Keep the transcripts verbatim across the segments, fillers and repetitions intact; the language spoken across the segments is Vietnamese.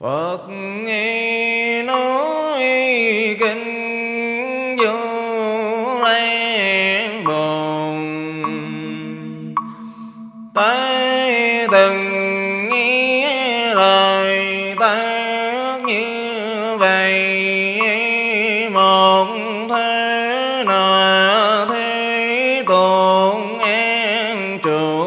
Phật nghe nói kinh Vô Lan Bồn, tới từng nghe lời tác như vậy. Một thế nào thế tồn an trụ,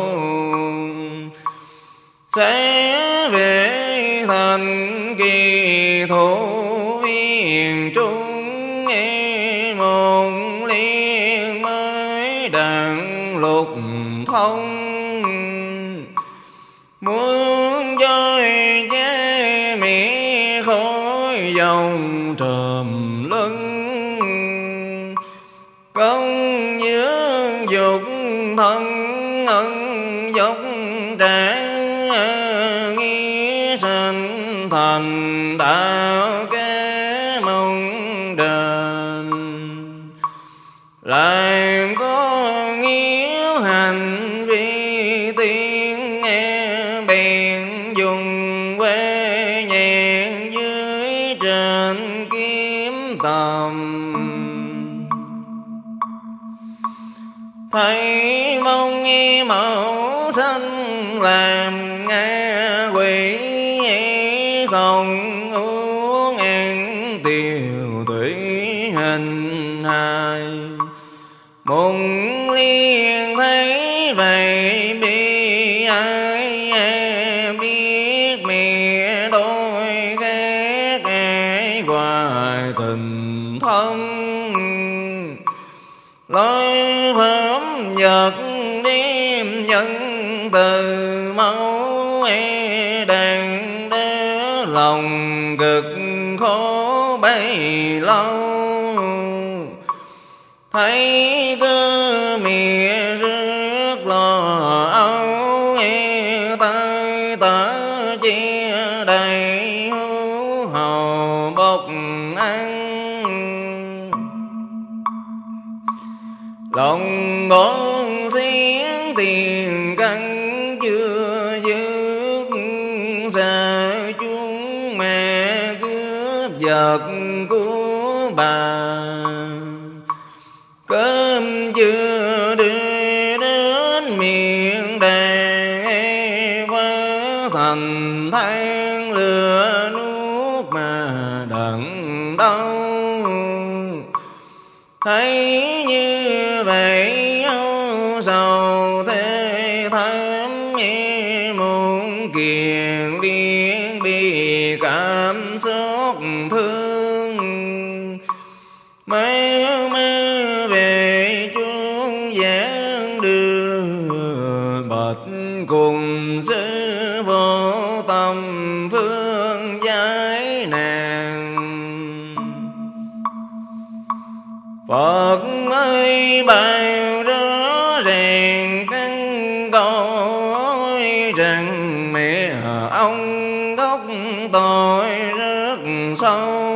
sẽ về thành kỳ thủ yên trung. Nghe một liên mới đặng lục thông, muốn chơi chế mỹ khói dòng trầm lưng. Công nhớ dục thân ân dốc tráng, nghĩa sanh thành đạo kế mong đền. Làm có nghĩa hành vi tiếng nghe bèn dùng quê nhạc dưới trên kiếm tầm. Thấy mong nghe mẫu thân làm ngã quỷ, không uống ăn tiêu tủy hình hài. Mùng liên thấy vậy bi ai, biết mẹ đôi ghét ai hoài tình thân. Lối phẩm vật đêm nhân từ máu, e đàn đế lòng cực khổ bấy lâu. Thấy cơ mẹ rất lo âu, e tay tả chia đầy hú hầu bốc ăn. Lòng ngón xiên tiền căn chưa dứt, xa chúng mẹ cướp vật của bà. Cơm chưa đưa đến miệng đàn, quá thành than lửa nuốt mà đặng đau. Thấy như vậy âu sầu thế thảm, nghe muốn kiền điên bị cảm xúc thương. Mấy mơ về chuông giảng đưa bạch cùng sư vô tâm phương giải nàng. Phật ơi bao rõ ràng căn cõi, rằng mẹ ông gốc tội rất sâu.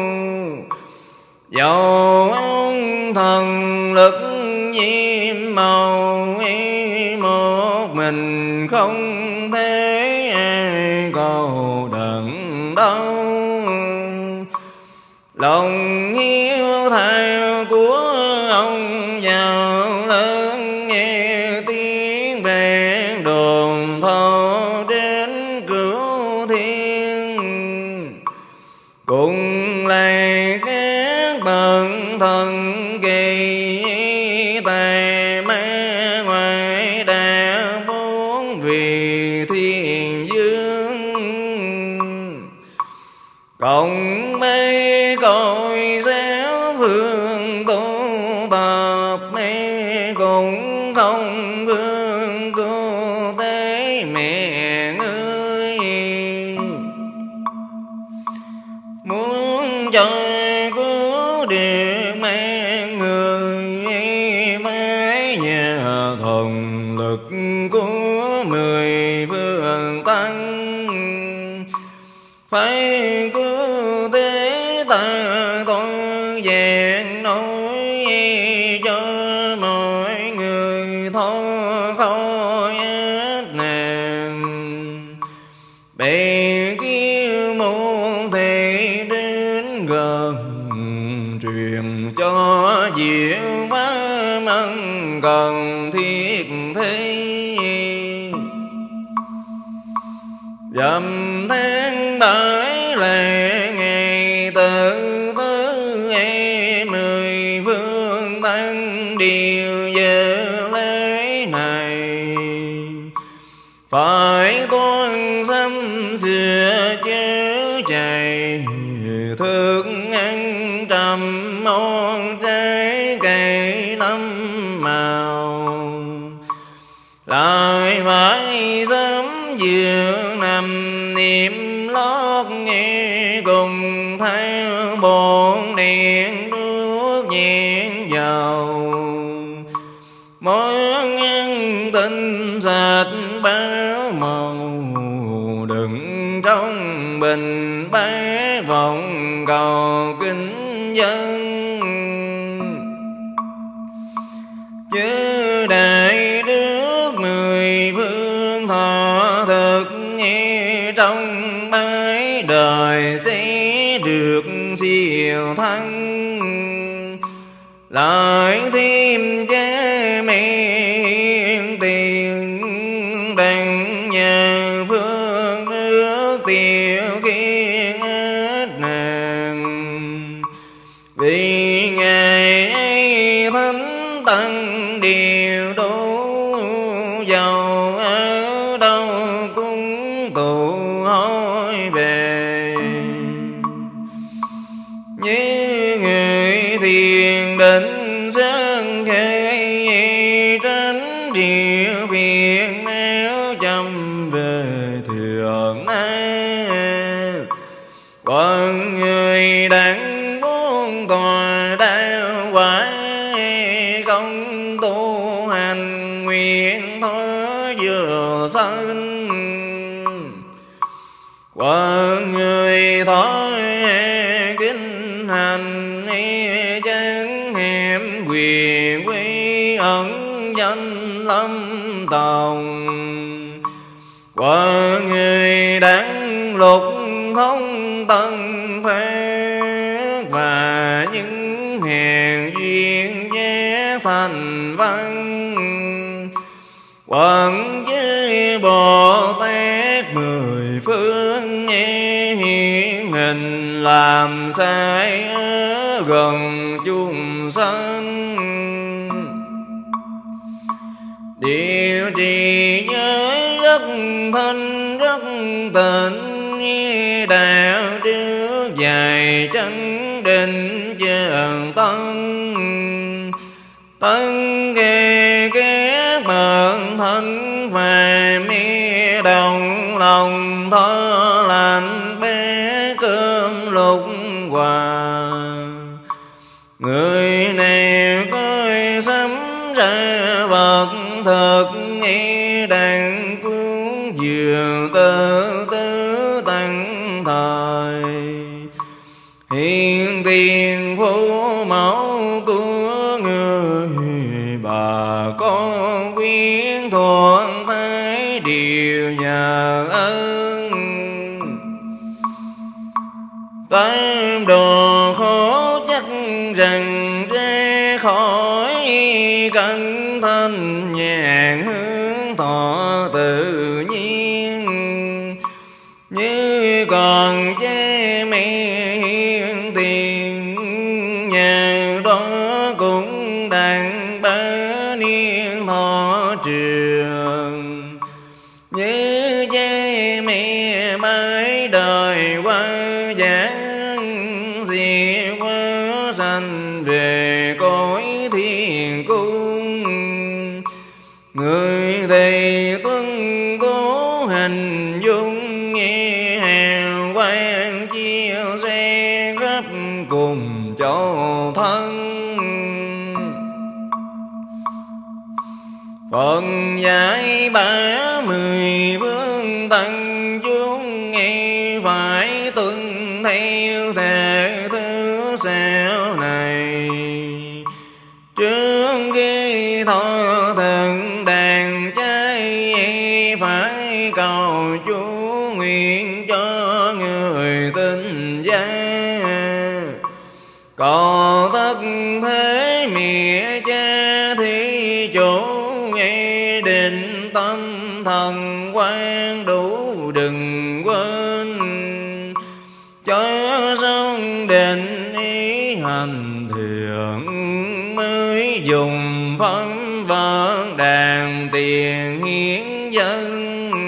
Dầu ông thần lực nhiễm màu, một mình không thể ai cầu đặng đâu. Lòng hiếu thảo của ông giàu lớn, nghe tiếng vẹn đồn thâu đến cửu thiên. Cùng là các bậc thần kỳ, tài ma ngoại đạo bốn vị thiên dương. Cộng mấy cõi giáo vương tu tập, mẹ cũng không vương cứu tế mẹ ngươi. Muốn cho cứu được mẹ người, phải nhờ thuần lực của mười phương tăng. Phải cứu tế ta tôi vẹn nói, cho mọi người thôi khỏi ết nàng. Bề kêu một cho diệu pháp ân cần thiết thế. Dầm tháng bảy lệ ngày tự tứ e mười phương tăng điều giờ lễ này. Phải toan xăm xưa chớ chạy, thương ăn trăm món trái cây năm màu. Lại phải sớm giường nằm niệm lót nghe cùng theo bồn đèn đuốc nhẹn dầu. Món ăn tinh sạch báo màu, đừng trong bình bát vọng cầu kính dân. Chớ đại đức mười phương thọ thực nghe trong bái đời sẽ được siêu thắng. Lại thêm cha mẹ hiền tiền đặng nhà phương nước tiêu khiên hết nàng. Vì ngày ấy thánh tăng điều đủ giàu, ở đâu cũng tụ hỏi về. Như người thiền định sơn khê, tránh điều phiền não chăm về thường ai. Còn người đặng buông tòa đau quả, công tu hành nguyện thói vừa sanh. Còn người thói kinh hành chẳng hẻm quyền quy ẩn danh lâm tòng. Còn người đặng lục thông tân pháp, và những hèn duyên giác thành văn. Quần với Bồ Tát mười phương nghe hiện hình, làm sai ở gần chúng sanh. Điều trì giới rất thanh rất tịnh, đạo trước dài chánh định chơn tân. Tân ghê ghét bận thân và mi đồng lòng thơ lành bé cơm lục hòa. Người nào coi sắm ra vật thực nghe đàn cuốn dường tư tư tăng thời. Hiện tiền phú mẫu của người, bà con quyến thuận thái đều nhờ ơn. Tám đồ khó chắc rằng ra khỏi, cẩn thân nhàn hướng thọ tự nhiên. Như còn cha mẹ hiền tiền, nhà đó cũng đặng bá niên thọ trường. Như cha mẹ bái đời qua giảng, diệu quá sanh về cõi thiên cung. Người thầy tuân cố hành dung, nghe hào quang chiêu xe khắp cùng chỗ thân. Phần giải bá mười phương tăng chúng, nghe phải tuân theo thể thứ sao này. Trước khi thọ thần đàn trái, phải cầu Chúa nguyện cho người tin giác. Cầu tất quên, cho xong định ý hành thiện, mới dùng phân vân đàn tiền hiến dân.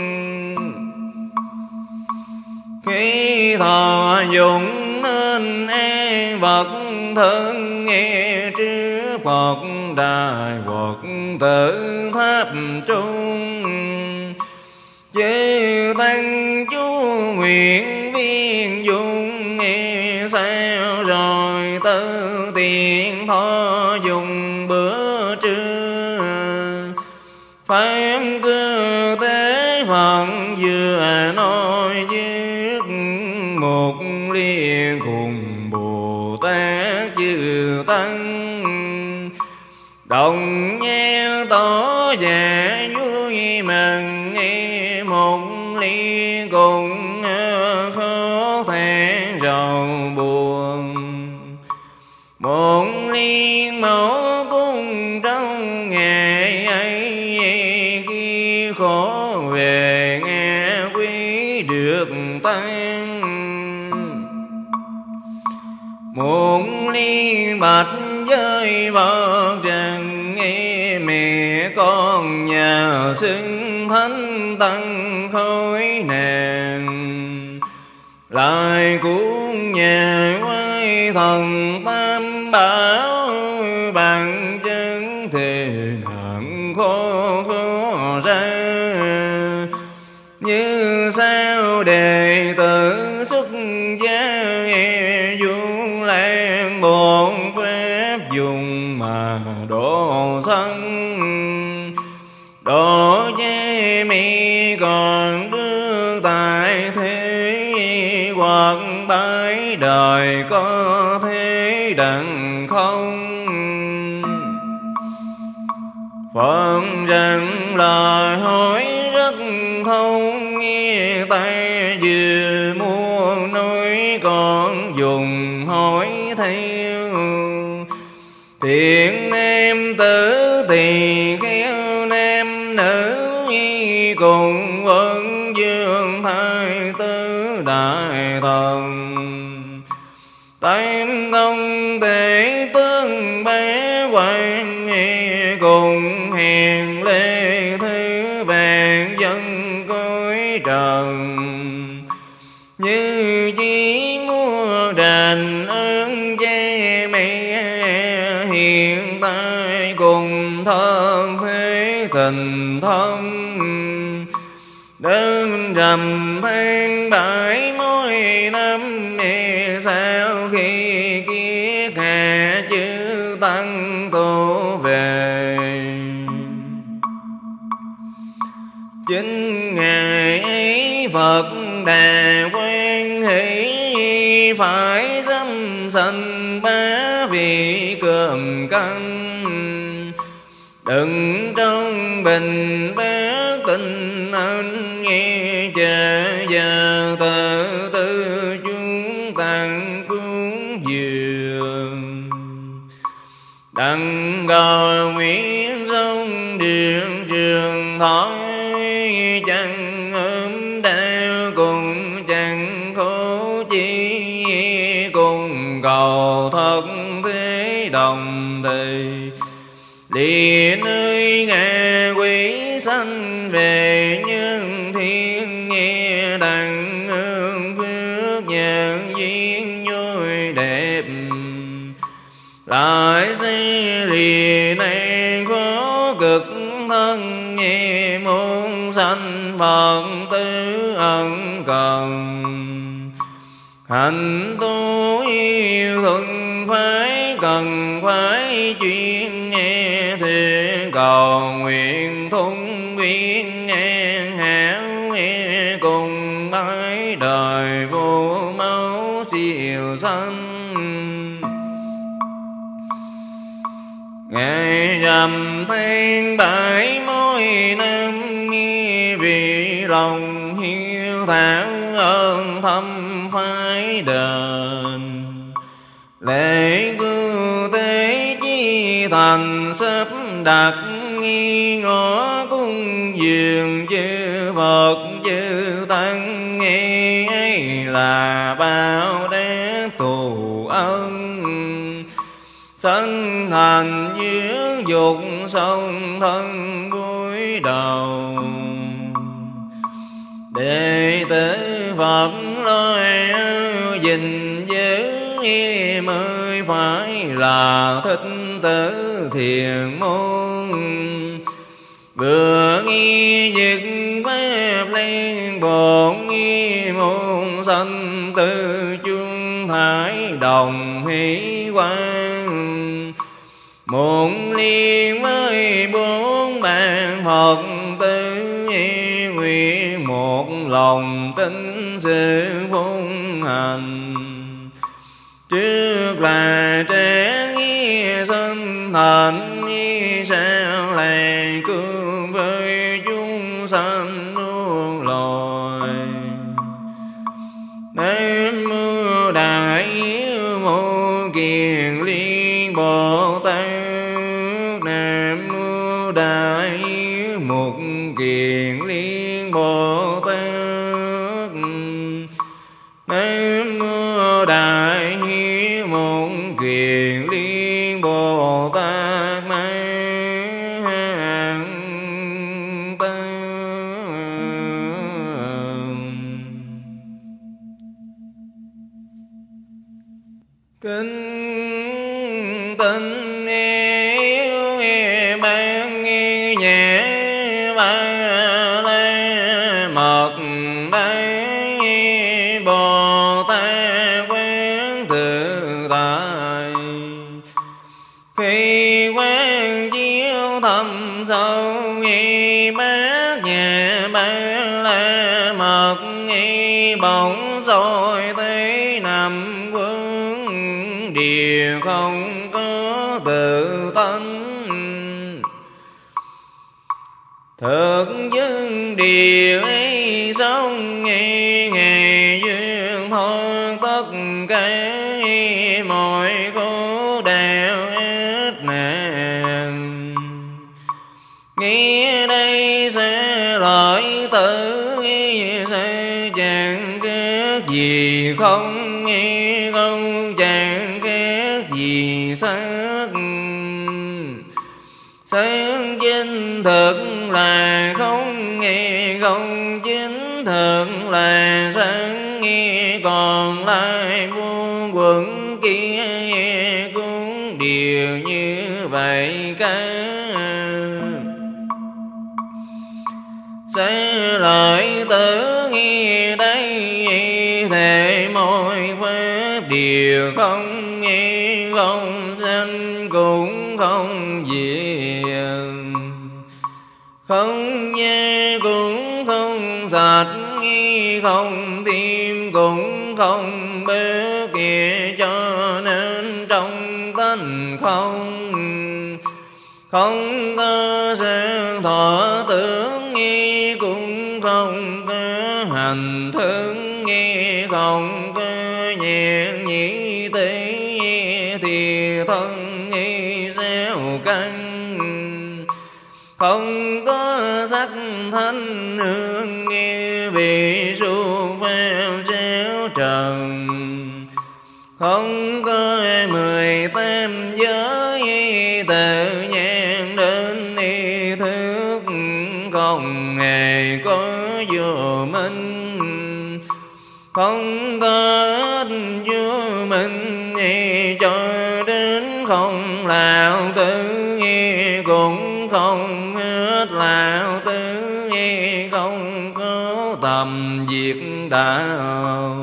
Khi thọ dụng nên an vật thân, nghe trước Phật Đại Phật tự tháp trung. Chư tăng chú nguyện viên dung, nghe sao rồi tư tiền thọ dùng bữa trưa. Pháp cơ tế phận vừa nói viết, một liên cùng Bồ Tát chư tăng. Đồng nhau tỏ vẻ vui mừng, nghe một liên cùng khó than rầu buồn. Một liên mẫu cung trong ngày ấy, khi khổ về nghe quý được tăng. Một liên bạch với vợ rằng, nghe mẹ con nhà xưng thánh tăng khối nàng. Lại cuốn nhà quay thần tam bảo, bằng chân thì nặng khó khó ra. Như sao đệ tử xuất gia, du lan bổn phép dùng mà độ sân. Độ che mi còn đưa tại thế, hoặc bái đời có thế đặng không. Phật rằng lời hỏi rất thông, nghe tay vừa muốn nói còn dùng hỏi theo. Thiện nam tử tỳ kheo nam nữ, cùng quân dương thái tử đại thần. Tam tông đệ tướng bá quan, cùng hèn lễ thứ vàng dân cõi trần. Như chỉ mua đền ơn cha mẹ, hiện tại cùng thân thế tình thân. Đơn rằm than bãi mỗi năm, sau khi kiết hạ chư tăng tu về. Chính ngày ấy Phật Đà quan hỷ, phải dâm sanh bá vị cơm canh. Đừng trong bình bát tình anh, nghe chờ giờ từ từ chúng tăng cúng dường. Đặng cầu nguyện trong điện trường thói, chẳng ốm đau cùng chẳng khổ chi, cùng cầu thật thế đồng thời. Địa nơi ngạ quỷ sanh về nhân thiên, nghe đặng ơn phước nhân duyên vui đẹp. Lại xe lìa nan khó cực thân, nghe muốn sanh Phật tứ ân cần. Hạnh tu yêu thuận phải cần phải chuyên, nghe thuyết cầu nguyện thung quyến an hảo, nghe cùng bái đời vô máu siêu sanh. Ngày rằm than bãi mỗi năm, nghe vì lòng hiếu thảo ơn thâm phái đền. Lễ cư tế chi thành sắp đặt, nghi ngõ cung dường chư Phật chư tăng nghe là bao đế tù ân. Sân thành dưỡng dục song thân cúi đầu, đệ tử Phật lôi gìn giữ mới phải là thích tử thiền môn. Vừa nghi dứt phép liên bổn nghi môn sanh tư chung thái đồng hỷ quang. Một liên với bốn bạn Phật tử nguyện một lòng tin sự phụng hành. Trước là trẻ sanh thành sao làng cương với chúng sanh muôn loài. Nam mô Đại Mô Kiền Liên Bồ Tát. Nam mô Đại Mục Kiền Liên Bồ Tát. Nam mô Đại Mục Kiền Liên Bồ Tát. Kính tinh yêu ban nhẹ ba la mật đế Bồ Tát quán tự tại. Khi quán chiếu thâm sâu nghi bát nhẹ ba la mật nghi bỗng soi thấy nằm điều không có tự tánh. Thực dân điều ấy sống nghe ngày duyên thôi. Tất cả mọi khổ đều hết nạn. Nghe đây sẽ lợi tử sẽ chẳng kết gì không nghe không chẳng gì sắc. Sáng chính thực là không nghe không chính thực là sáng nghe. Còn lại muôn quẩn kia cũng đều như vậy cả. Sẽ lợi tử nghe đây thể mọi pháp điều không nghe không sanh cũng không diệt. Không nhé cũng không sạch nghi không tim cũng không bớt kìa. Cho nên trong tánh không không có sự thọ tưởng nghi cũng không có hành thức nghi không có nhẹn nhĩ tế thì thân nghi xéo căn. Không có sắc thanh hương nghe vì su phao xéo trần. Không có mười tam giới từ nhang đến ý thức. Không hề có vô minh. Không có vô minh cho đến không lão tử cũng không hết lão tử không có tầm diệt đạo.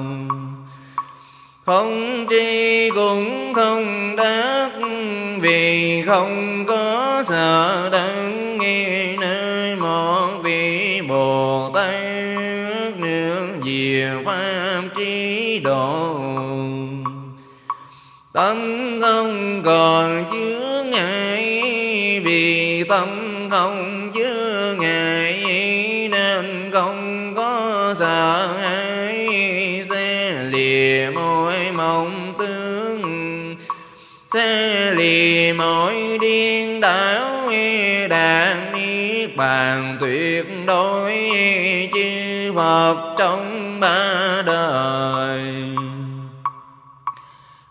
Không tri cũng không đắc vì không có sợ đắng nghe. Nơi một vị Bồ Tát nương diệu pháp trí độ. Tâm không còn chứa ngại vì tâm không chứa ngại nên không có sợ hãi. Sẽ lìa mọi mộng tướng sẽ lìa mọi điên đảo đạt niết bàn tuyệt đối chư Phật trong ba đời.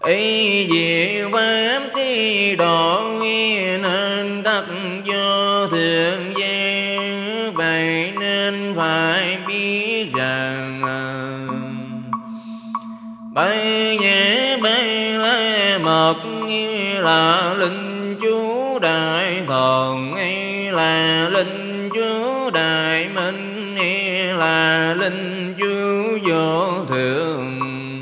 ý diệu pháp trí độ nên đắc vô thượng gian. Vậy nên phải biết rằng Bái nhã Bái La Mật là linh chú đại thần, là linh chú đại minh, là linh chú vô thượng,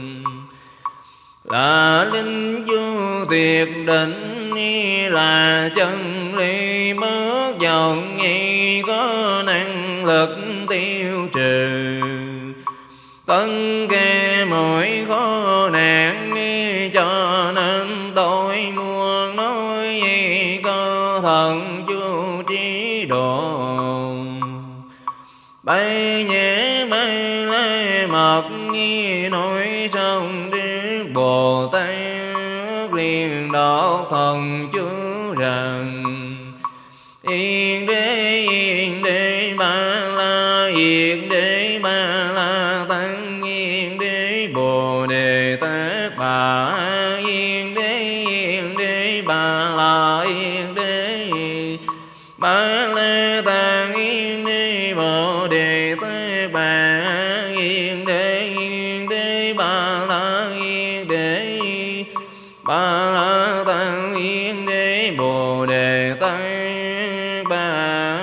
là linh chú tuyệt đỉnh, là chân lý bất vọng, có năng lực tiêu trừ tất cả mọi khó nạn. Cho nên tôi muốn nói có thần chú trí độ. Bái nhã Bái La Mật nói xong Đức Bồ Tát liền độ thần chú rằng: Yên đế yên đế Ba La, yên đế Ba La Tăng, yên đế Bồ Đề Tát Bà, yên đế yên đế Ba La, yên đế Ba La Tăng, yên đế Bồ Đề Tát Bà, yên đế yên đế Ba La, yên đế Ba La Tăng, yên đế Bồ Đề Tát Bà.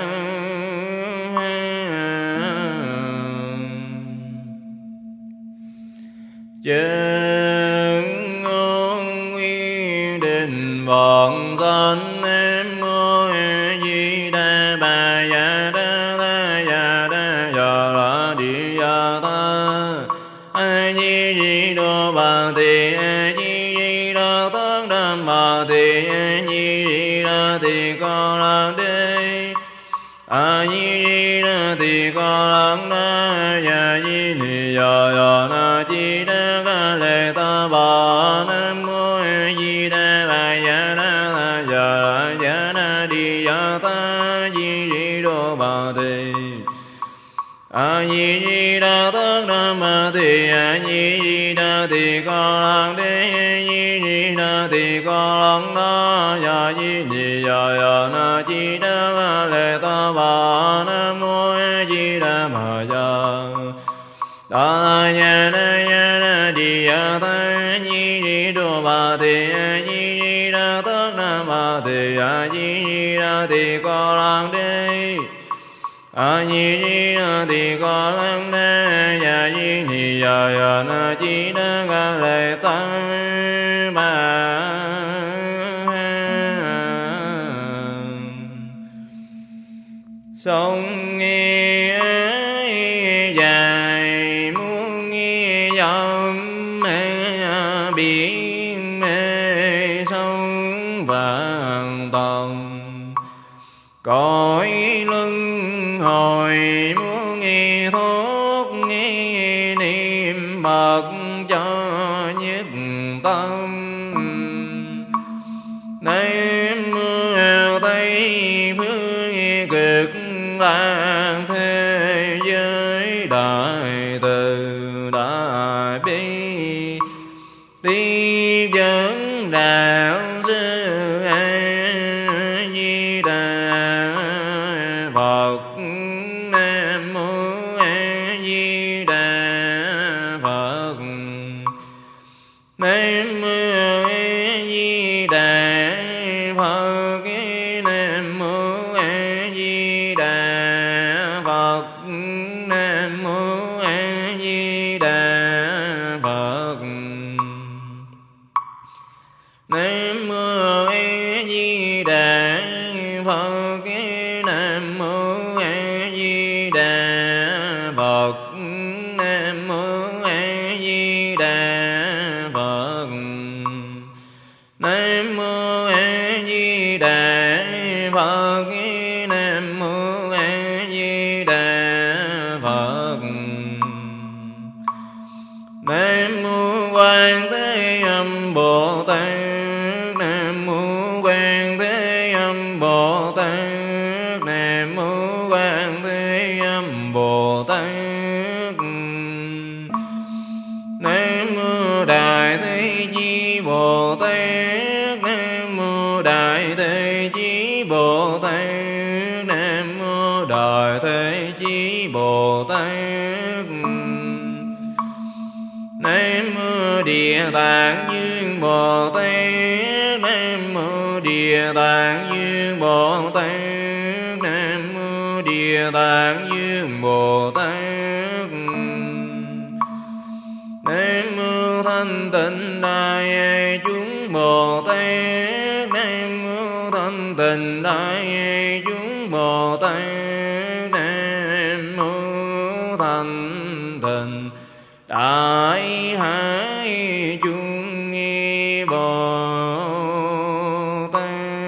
Chân ngôn nguyên định vọng thân em mô Di Đà Bà Ya Đa La Ya Đa Ya La Di Ya Tha A Di Di Đô Bà Tỳ A Di Di Đô Tất Đam Bà Tỳ A Di Di Đô Tỳ Cô Lạc Đế A Di Di Đô Tỳ Cô Lạc Đế Ya Di Ni Ya Ya Na Di Đà Ca Lệ Ta Bà Nam Mô Di Đà Bà Ya Đa La Ya Ya Na Di Ya Ta Di Di Đô Bà Tỳ A Di Di Đà Tất Đam Bà Tỳ A Di Di Đà Tỳ Cô Lạc Đế A Di Di Đà Tỳ Cô Lạc Đế Ya Di Ni Ya Ya Na Di Đà Ca Lệ Ta Bà Nam Mô Di Đà Bà Ya Đa Ya Na Ya Na Di Ya Ta Di Di Đô Bà Tỳ A Di Di Đà Tất Đam Bà Tỳ A Di Di Đà Tỳ Cô Lạc Đế A Di Di Đà Tỳ Cô Lạc Đế Ya Di Ni Ya Ya Na Di Đà Ca Lệ Ta Bà. Sông nghe dài muốn nghe dòng biển mê sông vàng tầng, cõi luân hồi muốn nghe thốt nghe niệm Phật cho nhất tâm. Nam mô Tây phương cực lạc thế giới đại từ đại bi ti dẫn đạo sư A Di Đà Phật. Nam mô A Di Đà Phật. Nam mô A Di Đà Phật. Nam mô A Di Đà Phật. Nam mô A Di Đà Phật. Nam mô A Di Đà Phật. Nam mô A Di Đà Phật. Nam mô A Di Đà Phật. Nam mô A Di Đà Phật. Nam mô A Di Đà Phật. Nam mô Quan Thế Âm Bồ Tát. Nam mô Quan Thế Âm Bồ Tát. Nam mô Quan Thế Âm Bồ Tát. Nam mô Đại Thế Chí Bồ Tát. Nam mô Đại Thế Chí Bồ Tát. Nam mô Đại Thế Chí Bồ Tát. Nam mô Địa Tạng Dương Bồ Tát. Nam mô Địa Tạng Dương Bồ Tát. Nam mô Địa Tạng Dương Bồ Tát. Nam mô Thanh Tịnh Đại Chúng Bồ Tát. Nam mô Thanh Tịnh Đại Chúng Bồ Tát. Nam mô Thanh Tịnh Đại Hải Chúng Bồ Tát.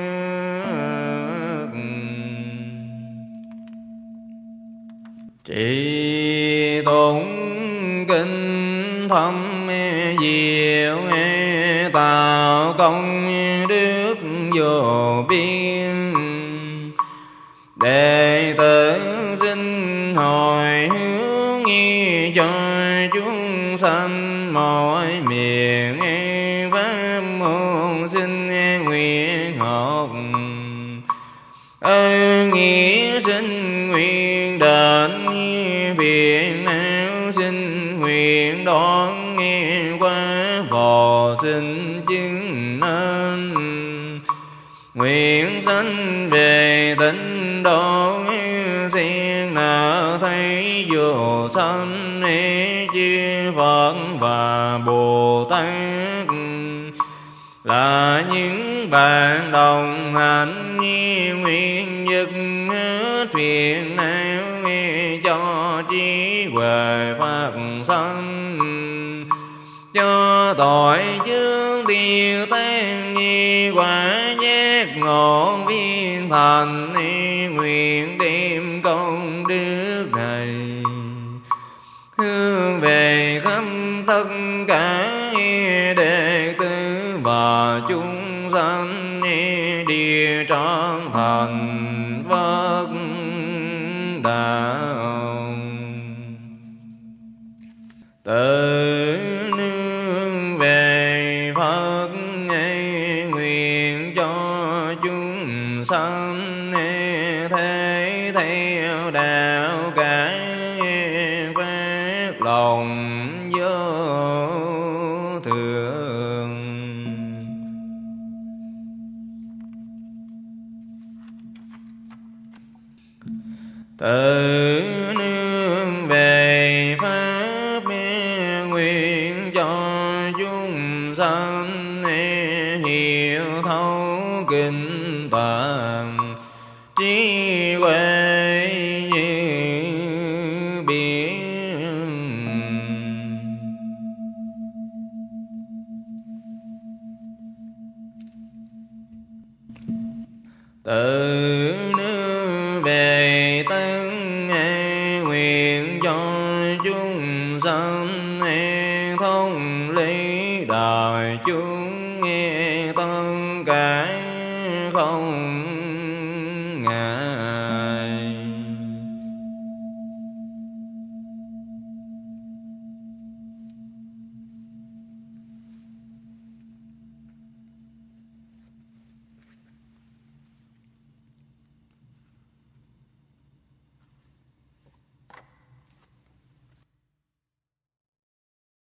Trì tụng kinh thâm diệu, tạo công đức vô biên. Đệ tử xin hồi hướng cho chúng sanh mọi miền pháp môn, xin nguyện học ơn nghĩa sinh nguyện đến phiền não, xin nguyện đón nghe qua phò sinh chứng nên. Nguyện sanh về tịnh độ, siêng nở thấy vô sanh chư Phật và Bồ Tát là những bạn đồng hành, nguyện dứt hết phiền não cho trí huệ pháp sanh, cho tội chướng tiêu tan quả giác ngộ viên thành. Nguyện đem công đức này hướng về khắp tất cả đệ tử và chúng sanh địa trọn thành Phật đạo. Tự nương về Phật nguyện cho chúng sanh thế theo đạo cả phát lòng vô thường. Tự nương về Pháp nguyện cho chúng sanh hiểu thấu kinh tạng, trí huệ như biển. Tự nương về tăng nguyện cho chúng sanh thông lý đại chúng